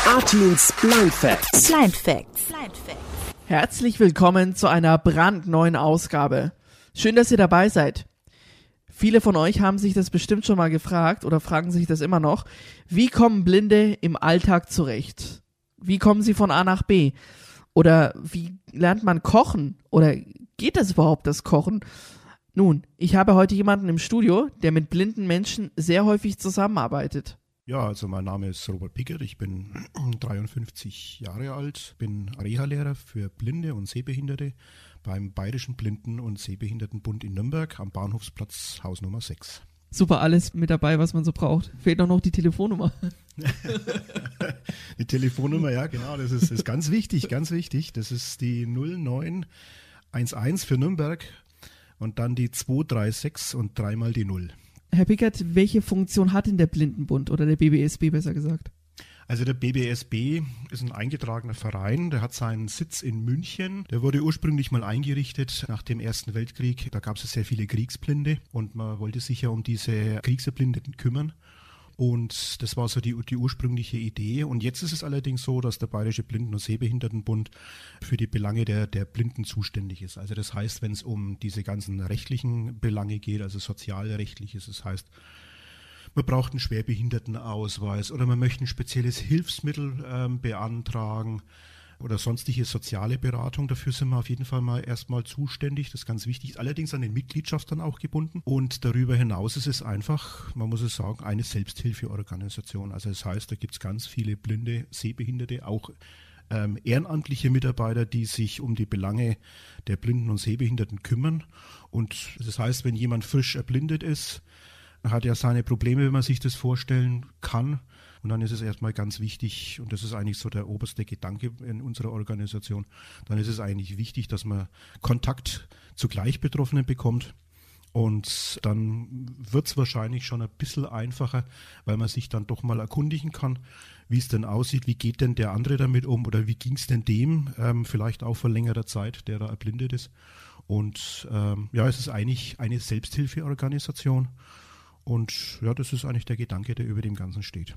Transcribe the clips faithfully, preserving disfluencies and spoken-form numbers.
Artins Blind Facts. Blind Facts. Herzlich willkommen zu einer brandneuen Ausgabe. Schön, dass ihr dabei seid. Viele von euch haben sich das bestimmt schon mal gefragt oder fragen sich das immer noch. Wie kommen Blinde im Alltag zurecht? Wie kommen sie von A nach B? Oder wie lernt man kochen? Oder geht das überhaupt, das Kochen? Nun, ich habe heute jemanden im Studio, der mit blinden Menschen sehr häufig zusammenarbeitet. Ja, also mein Name ist Robert Pickert, ich bin dreiundfünfzig Jahre alt, bin Reha-Lehrer für Blinde und Sehbehinderte beim Bayerischen Blinden- und Sehbehindertenbund in Nürnberg am Bahnhofsplatz Haus Nummer sechs. Super, alles mit dabei, was man so braucht. Fehlt auch noch die Telefonnummer. Die Telefonnummer, ja genau, das ist, ist ganz wichtig, ganz wichtig. Das ist die null neun eins eins für Nürnberg und dann die zwei drei sechs und dreimal die null. Herr Pickert, welche Funktion hat denn der Blindenbund oder der B B S B besser gesagt? Also der B B S B ist ein eingetragener Verein, der hat seinen Sitz in München. Der wurde ursprünglich mal eingerichtet nach dem Ersten Weltkrieg. Da gab es sehr viele Kriegsblinde und man wollte sich ja um diese Kriegserblindeten kümmern. Und das war so die, die ursprüngliche Idee. Und jetzt ist es allerdings so, dass der Bayerische Blinden- und Sehbehindertenbund für die Belange der, der Blinden zuständig ist. Also das heißt, wenn es um diese ganzen rechtlichen Belange geht, also sozialrechtliches, das heißt, man braucht einen Schwerbehindertenausweis oder man möchte ein spezielles Hilfsmittel ähm, beantragen oder sonstige soziale Beratung. Dafür sind wir auf jeden Fall mal erstmal zuständig. Das ist ganz wichtig. Allerdings an den Mitgliedschaft dann auch gebunden. Und darüber hinaus ist es einfach, man muss es sagen, eine Selbsthilfeorganisation. Also das heißt, da gibt es ganz viele blinde, Sehbehinderte, auch ähm, ehrenamtliche Mitarbeiter, die sich um die Belange der Blinden und Sehbehinderten kümmern. Und das heißt, wenn jemand frisch erblindet ist, hat ja seine Probleme, wenn man sich das vorstellen kann. Und dann ist es erstmal ganz wichtig, und das ist eigentlich so der oberste Gedanke in unserer Organisation, dann ist es eigentlich wichtig, dass man Kontakt zu Gleichbetroffenen bekommt. Und dann wird es wahrscheinlich schon ein bisschen einfacher, weil man sich dann doch mal erkundigen kann, wie es denn aussieht, wie geht denn der andere damit um oder wie ging es denn dem, ähm, vielleicht auch vor längerer Zeit, der da erblindet ist. Und ähm, ja, es ist eigentlich eine Selbsthilfeorganisation. Und ja, das ist eigentlich der Gedanke, der über dem Ganzen steht.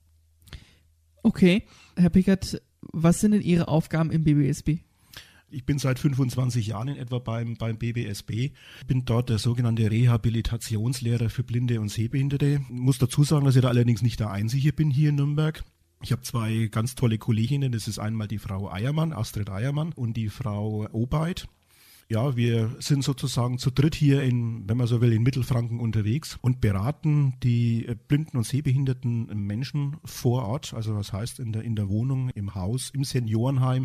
Okay, Herr Pickert, was sind denn Ihre Aufgaben im B B S B? Ich bin seit fünfundzwanzig Jahren in etwa beim, beim B B S B, bin dort der sogenannte Rehabilitationslehrer für Blinde und Sehbehinderte. Ich muss dazu sagen, dass ich da allerdings nicht der Einzige bin hier in Nürnberg. Ich habe zwei ganz tolle Kolleginnen, das ist einmal die Frau Eiermann, Astrid Eiermann, und die Frau Obeid. Ja, wir sind sozusagen zu dritt hier in, wenn man so will, in Mittelfranken unterwegs und beraten die blinden und sehbehinderten Menschen vor Ort, also das heißt in der, in der Wohnung, im Haus, im Seniorenheim.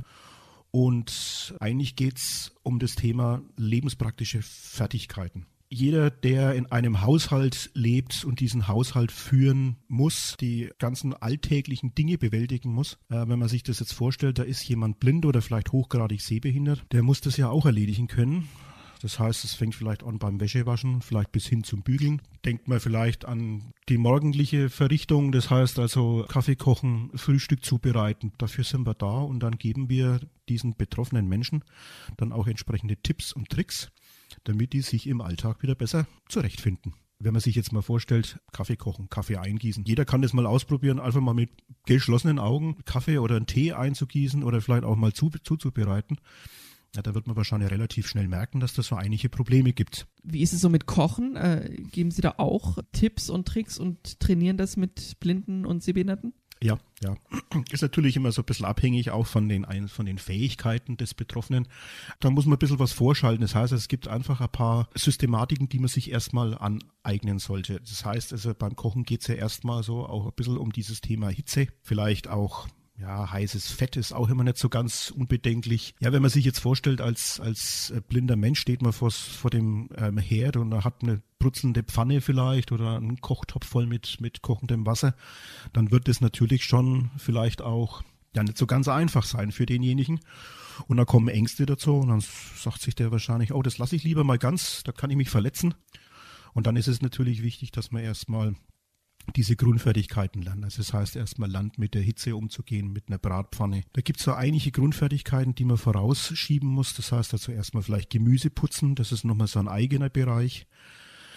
Und eigentlich geht's um das Thema lebenspraktische Fertigkeiten. Jeder, der in einem Haushalt lebt und diesen Haushalt führen muss, die ganzen alltäglichen Dinge bewältigen muss, äh, wenn man sich das jetzt vorstellt, da ist jemand blind oder vielleicht hochgradig sehbehindert, der muss das ja auch erledigen können. Das heißt, es fängt vielleicht an beim Wäschewaschen, vielleicht bis hin zum Bügeln. Denkt man vielleicht an die morgendliche Verrichtung, das heißt also Kaffee kochen, Frühstück zubereiten. Dafür sind wir da und dann geben wir diesen betroffenen Menschen dann auch entsprechende Tipps und Tricks, damit die sich im Alltag wieder besser zurechtfinden. Wenn man sich jetzt mal vorstellt, Kaffee kochen, Kaffee eingießen. Jeder kann das mal ausprobieren, einfach mal mit geschlossenen Augen Kaffee oder einen Tee einzugießen oder vielleicht auch mal zu, zuzubereiten. Ja, da wird man wahrscheinlich relativ schnell merken, dass das so einige Probleme gibt. Wie ist es so mit Kochen? Äh, geben Sie da auch Tipps und Tricks und trainieren das mit Blinden und Sehbehinderten? Ja, ja. Ist natürlich immer so ein bisschen abhängig auch von den, von den Fähigkeiten des Betroffenen. Da muss man ein bisschen was vorschalten. Das heißt, es gibt einfach ein paar Systematiken, die man sich erstmal aneignen sollte. Das heißt, also beim Kochen geht es ja erstmal so auch ein bisschen um dieses Thema Hitze. Vielleicht auch, ja, heißes Fett ist auch immer nicht so ganz unbedenklich. Ja, wenn man sich jetzt vorstellt, als, als blinder Mensch steht man vor, vor dem ähm, Herd und hat eine brutzelnde Pfanne vielleicht oder einen Kochtopf voll mit, mit kochendem Wasser, dann wird es natürlich schon vielleicht auch ja nicht so ganz einfach sein für denjenigen. Und da kommen Ängste dazu und dann sagt sich der wahrscheinlich, oh, das lasse ich lieber mal ganz, da kann ich mich verletzen. Und dann ist es natürlich wichtig, dass man erstmal diese Grundfertigkeiten lernen. Also das heißt, erstmal lernt, mit der Hitze umzugehen, mit einer Bratpfanne. Da gibt es so einige Grundfertigkeiten, die man vorausschieben muss. Das heißt also erstmal vielleicht Gemüse putzen, das ist nochmal so ein eigener Bereich.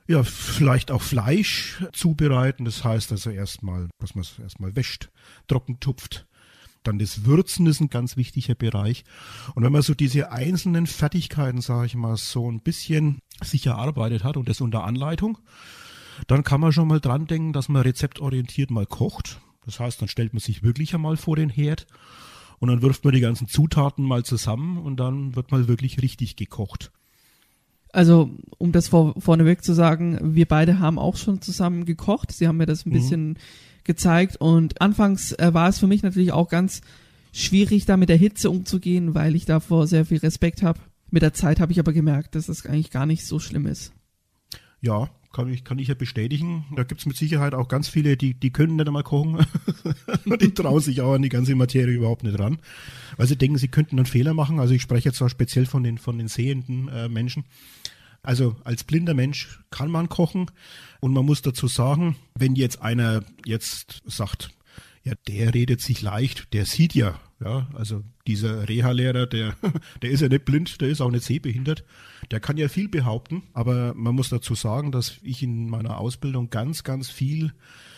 Ja, vielleicht auch Fleisch zubereiten. Das heißt also erstmal, dass man es erstmal wäscht, trocken tupft. Dann das Würzen ist ein ganz wichtiger Bereich. Und wenn man so diese einzelnen Fertigkeiten, sage ich mal, so ein bisschen sich erarbeitet hat und das unter Anleitung, dann kann man schon mal dran denken, dass man rezeptorientiert mal kocht. Das heißt, dann stellt man sich wirklich einmal vor den Herd und dann wirft man die ganzen Zutaten mal zusammen und dann wird mal wirklich richtig gekocht. Also, um das vor, vorneweg zu sagen, wir beide haben auch schon zusammen gekocht. Sie haben mir das ein bisschen mhm. gezeigt und anfangs äh, war es für mich natürlich auch ganz schwierig, da mit der Hitze umzugehen, weil ich davor sehr viel Respekt habe. Mit der Zeit habe ich aber gemerkt, dass das eigentlich gar nicht so schlimm ist. Ja, kann ich, kann ich ja bestätigen. Da gibt's mit Sicherheit auch ganz viele, die, die können nicht einmal kochen. Die trauen sich auch an die ganze Materie überhaupt nicht ran. Weil sie denken, sie könnten einen Fehler machen. Also ich spreche jetzt auch speziell von den, von den sehenden äh, Menschen. Also als blinder Mensch kann man kochen. Und man muss dazu sagen, wenn jetzt einer jetzt sagt, ja, der redet sich leicht, der sieht ja, ja, also dieser Reha-Lehrer, der, der ist ja nicht blind, der ist auch nicht sehbehindert, der kann ja viel behaupten, aber man muss dazu sagen, dass ich in meiner Ausbildung ganz, ganz viel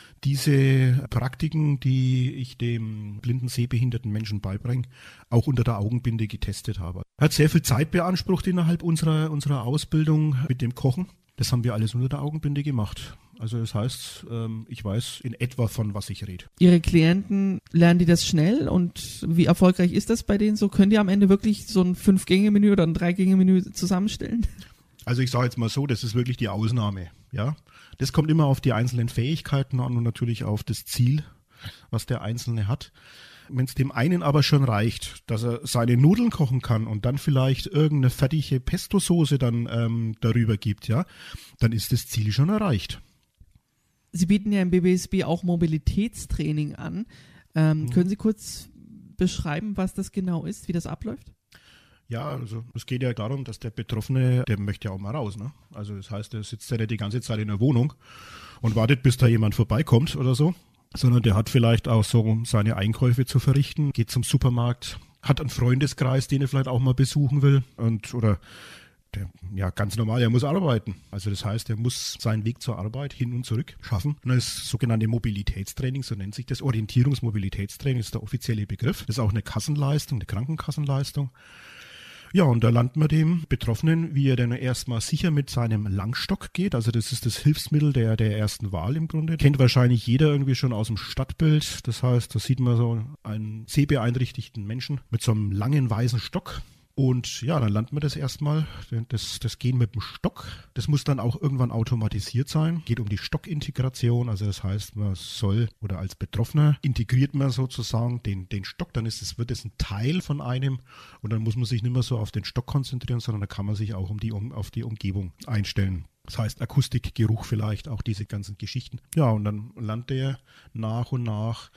diese Praktiken, die ich dem blinden, sehbehinderten Menschen beibringe, auch unter der Augenbinde getestet habe. Hat sehr viel Zeit beansprucht innerhalb unserer, unserer Ausbildung mit dem Kochen. Das haben wir alles unter der Augenbinde gemacht. Also das heißt, ich weiß in etwa, von was ich rede. Ihre Klienten, lernen die das schnell und wie erfolgreich ist das bei denen so? Können die am Ende wirklich so ein Fünf-Gänge-Menü oder ein Drei-Gänge-Menü zusammenstellen? Also ich sage jetzt mal so, das ist wirklich die Ausnahme. Ja, das kommt immer auf die einzelnen Fähigkeiten an und natürlich auf das Ziel, was der Einzelne hat. Wenn es dem einen aber schon reicht, dass er seine Nudeln kochen kann und dann vielleicht irgendeine fertige Pesto-Soße dann ähm, darüber gibt, ja, dann ist das Ziel schon erreicht. Sie bieten ja im B B S B auch Mobilitätstraining an. Ähm, mhm. Können Sie kurz beschreiben, was das genau ist, wie das abläuft? Ja, also es geht ja darum, dass der Betroffene, der möchte ja auch mal raus, ne? Also das heißt, der sitzt ja nicht die ganze Zeit in der Wohnung und wartet, bis da jemand vorbeikommt oder so, sondern der hat vielleicht auch so seine Einkäufe zu verrichten, geht zum Supermarkt, hat einen Freundeskreis, den er vielleicht auch mal besuchen will und oder der, ja, ganz normal, er muss arbeiten. Also das heißt, er muss seinen Weg zur Arbeit hin und zurück schaffen. Und das ist sogenannte Mobilitätstraining, so nennt sich das. Orientierungsmobilitätstraining ist der offizielle Begriff. Das ist auch eine Kassenleistung, eine Krankenkassenleistung. Ja, und da lernt man dem Betroffenen, wie er dann erstmal sicher mit seinem Langstock geht. Also das ist das Hilfsmittel der, der ersten Wahl im Grunde. Kennt wahrscheinlich jeder irgendwie schon aus dem Stadtbild. Das heißt, da sieht man so einen sehbeeinträchtigten Menschen mit so einem langen weißen Stock. Und ja, dann lernt man das erstmal, das, das Gehen mit dem Stock. Das muss dann auch irgendwann automatisiert sein. Geht um die Stockintegration, also das heißt, man soll oder als Betroffener integriert man sozusagen den, den Stock, dann ist es, wird es ein Teil von einem und dann muss man sich nicht mehr so auf den Stock konzentrieren, sondern da kann man sich auch um die, um, auf die Umgebung einstellen. Das heißt Akustik, Geruch vielleicht, auch diese ganzen Geschichten. Ja, und dann lernt der nach und nach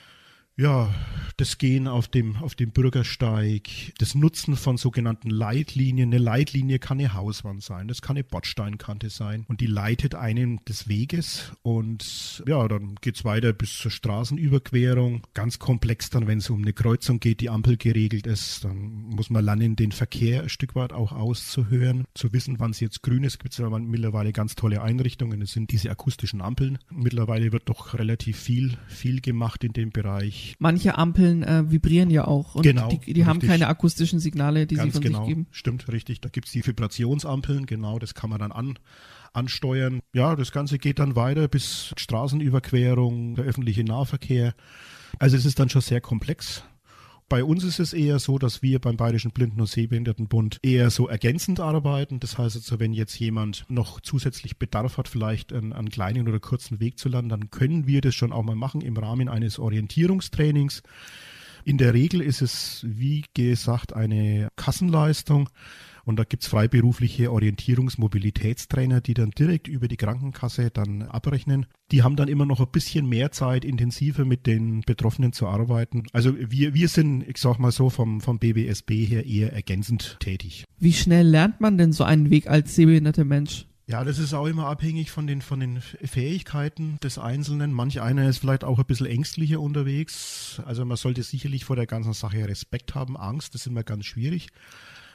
ja, das Gehen auf dem, auf dem Bürgersteig, das Nutzen von sogenannten Leitlinien. Eine Leitlinie kann eine Hauswand sein, das kann eine Bordsteinkante sein und die leitet einen des Weges und ja, dann geht's weiter bis zur Straßenüberquerung. Ganz komplex dann, wenn es um eine Kreuzung geht, die Ampel geregelt ist, dann muss man lernen, den Verkehr ein Stück weit auch auszuhören, zu wissen, wann es jetzt grün ist. Es gibt ja mittlerweile ganz tolle Einrichtungen, das sind diese akustischen Ampeln. Mittlerweile wird doch relativ viel, viel gemacht in dem Bereich. Manche Ampeln äh, vibrieren ja auch und genau, die, die haben keine akustischen Signale, die Ganz sie von genau, sich geben. Stimmt, richtig. Da gibt es die Vibrationsampeln, genau, das kann man dann an, ansteuern. Ja, das Ganze geht dann weiter bis Straßenüberquerung, der öffentliche Nahverkehr. Also es ist dann schon sehr komplex. Bei uns ist es eher so, dass wir beim Bayerischen Blinden- und Sehbehindertenbund eher so ergänzend arbeiten. Das heißt also, wenn jetzt jemand noch zusätzlich Bedarf hat, vielleicht einen, einen kleinen oder kurzen Weg zu lernen, dann können wir das schon auch mal machen im Rahmen eines Orientierungstrainings. In der Regel ist es, wie gesagt, eine Kassenleistung. Und da gibt's freiberufliche Orientierungs-Mobilitätstrainer, die dann direkt über die Krankenkasse dann abrechnen. Die haben dann immer noch ein bisschen mehr Zeit, intensiver mit den Betroffenen zu arbeiten. Also wir, wir sind, ich sag mal so, vom, vom B B S B her eher ergänzend tätig. Wie schnell lernt man denn so einen Weg als sehbehinderter Mensch? Ja, das ist auch immer abhängig von den, von den Fähigkeiten des Einzelnen. Manch einer ist vielleicht auch ein bisschen ängstlicher unterwegs. Also man sollte sicherlich vor der ganzen Sache Respekt haben. Angst, das ist immer ganz schwierig.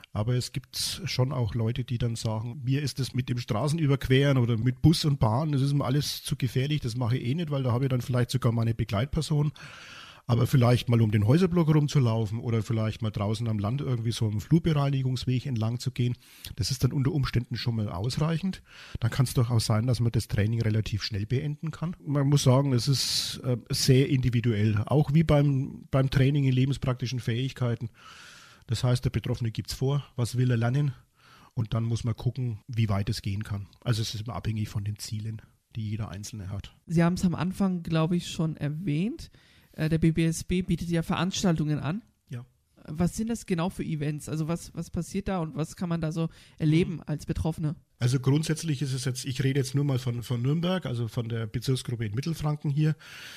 Aber es gibt schon auch Leute, die dann sagen, mir ist das mit dem Straßenüberqueren oder mit Bus und Bahn, das ist mir alles zu gefährlich, das mache ich eh nicht, weil da habe ich dann vielleicht sogar meine Begleitperson. Aber vielleicht mal um den Häuserblock rumzulaufen oder vielleicht mal draußen am Land irgendwie so einen Flurbereinigungsweg entlang zu gehen, das ist dann unter Umständen schon mal ausreichend. Dann kann es doch auch sein, dass man das Training relativ schnell beenden kann. Man muss sagen, es ist äh, sehr individuell, auch wie beim, beim Training in lebenspraktischen Fähigkeiten. Das heißt, der Betroffene gibt es vor, was will er lernen und dann muss man gucken, wie weit es gehen kann. Also es ist immer abhängig von den Zielen, die jeder Einzelne hat. Sie haben es am Anfang, glaube ich, schon erwähnt. Der B B S B bietet ja Veranstaltungen an. Ja. Was sind das genau für Events? Also was, was passiert da und was kann man da so erleben als Betroffene? Also grundsätzlich ist es jetzt, ich rede jetzt nur mal von, von Nürnberg, also von der Bezirksgruppe in Mittelfranken hier.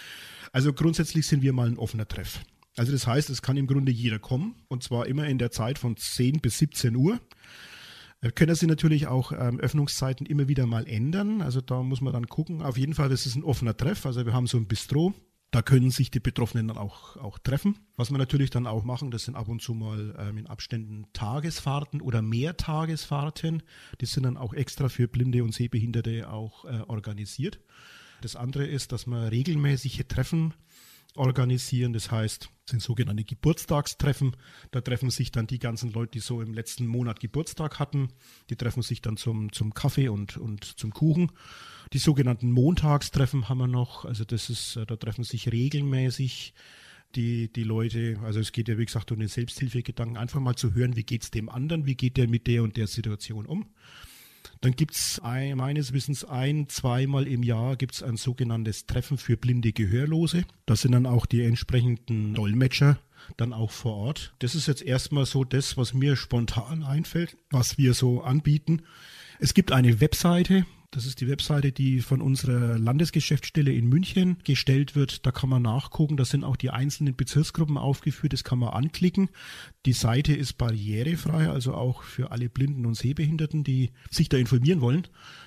Also grundsätzlich sind wir mal ein offener Treff. Also das heißt, es kann im Grunde jeder kommen und zwar immer in der Zeit von zehn bis siebzehn Uhr. Können Sie natürlich auch ähm, Öffnungszeiten immer wieder mal ändern. Also da muss man dann gucken. Auf jeden Fall, das ist ein offener Treff. Also wir haben so ein Bistro. Da können sich die Betroffenen dann auch, auch treffen. Was wir natürlich dann auch machen, das sind ab und zu mal ähm, in Abständen Tagesfahrten oder Mehrtagesfahrten. Die sind dann auch extra für Blinde und Sehbehinderte auch äh, organisiert. Das andere ist, dass wir regelmäßige Treffen organisieren. Das heißt, das sind sogenannte Geburtstagstreffen. Da treffen sich dann die ganzen Leute, die so im letzten Monat Geburtstag hatten. Die treffen sich dann zum, zum Kaffee und, und zum Kuchen. Die sogenannten Montagstreffen haben wir noch. Also das ist, da treffen sich regelmäßig die, die Leute. Also es geht ja, wie gesagt, um den Selbsthilfegedanken. Einfach mal zu hören, wie geht es dem anderen, wie geht der mit der und der Situation um. Dann gibt es meines Wissens ein-, zweimal im Jahr gibt es ein sogenanntes Treffen für blinde Gehörlose. Da sind dann auch die entsprechenden Dolmetscher dann auch vor Ort. Das ist jetzt erstmal so das, was mir spontan einfällt, was wir so anbieten. Es gibt eine Webseite. Das ist die Webseite, die von unserer Landesgeschäftsstelle in München gestellt wird. Da kann man nachgucken. Da sind auch die einzelnen Bezirksgruppen aufgeführt. Das kann man anklicken. Die Seite ist barrierefrei, also auch für alle Blinden und Sehbehinderten, die sich da informieren wollen.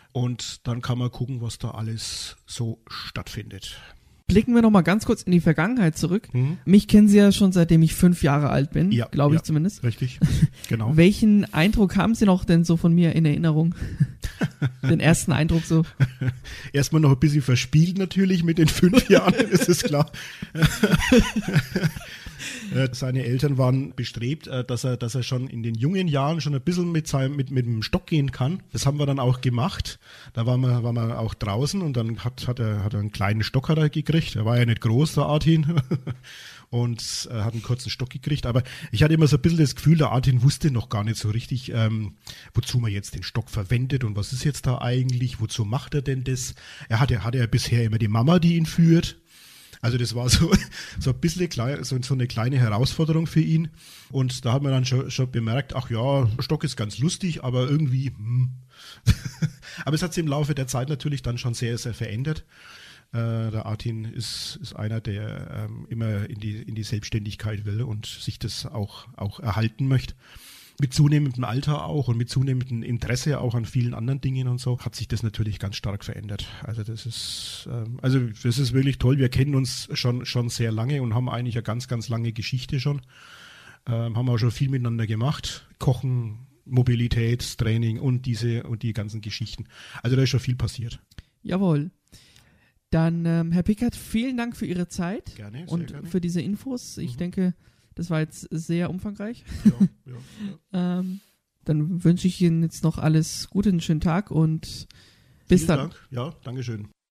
Und dann kann man gucken, was da alles so stattfindet. Blicken wir noch mal ganz kurz in die Vergangenheit zurück. Mhm. Mich kennen Sie ja schon, seitdem ich fünf Jahre alt bin, Ja, glaube ich ja, zumindest. Richtig, genau. Welchen Eindruck haben Sie noch denn so von mir in Erinnerung? Den ersten Eindruck so? Erstmal noch ein bisschen verspielt natürlich mit den fünf Jahren, ist es klar. Seine Eltern waren bestrebt, dass er, dass er schon in den jungen Jahren schon ein bisschen mit seinem, mit, mit dem Stock gehen kann. Das haben wir dann auch gemacht. Da waren wir, waren wir auch draußen und dann hat, hat er, hat er einen kleinen Stock hat er gekriegt. Er war ja nicht groß, der Artin. Und äh, hat einen kurzen Stock gekriegt. Aber ich hatte immer so ein bisschen das Gefühl, der Artin wusste noch gar nicht so richtig, ähm, wozu man jetzt den Stock verwendet und was ist jetzt da eigentlich, wozu macht er denn das? Er hatte, hatte ja bisher immer die Mama, die ihn führt. Also das war so, so ein bisschen klein, so, so eine kleine Herausforderung für ihn. Und da hat man dann schon, schon bemerkt, ach ja, Stock ist ganz lustig, aber irgendwie, hm. Aber es hat sich im Laufe der Zeit natürlich dann schon sehr, sehr verändert. Äh, der Artin ist, ist einer, der ähm, immer in die, in die Selbstständigkeit will und sich das auch, auch erhalten möchte. Mit zunehmendem Alter auch und mit zunehmendem Interesse auch an vielen anderen Dingen und so hat sich das natürlich ganz stark verändert. Also das ist, ähm, also das ist wirklich toll. Wir kennen uns schon, schon sehr lange und haben eigentlich eine ganz, ganz lange Geschichte schon. Ähm, haben auch schon viel miteinander gemacht. Kochen, Mobilität, Training und diese und die ganzen Geschichten. Also da ist schon viel passiert. Jawohl. Dann, ähm, Herr Pickert, vielen Dank für Ihre Zeit gerne, sehr und gerne. für diese Infos. Ich Mhm. denke, das war jetzt sehr umfangreich. Ja, ja, ja. ähm, dann wünsche ich Ihnen jetzt noch alles Gute, einen schönen Tag und bis Vielen dann. Dank. Ja, Dankeschön.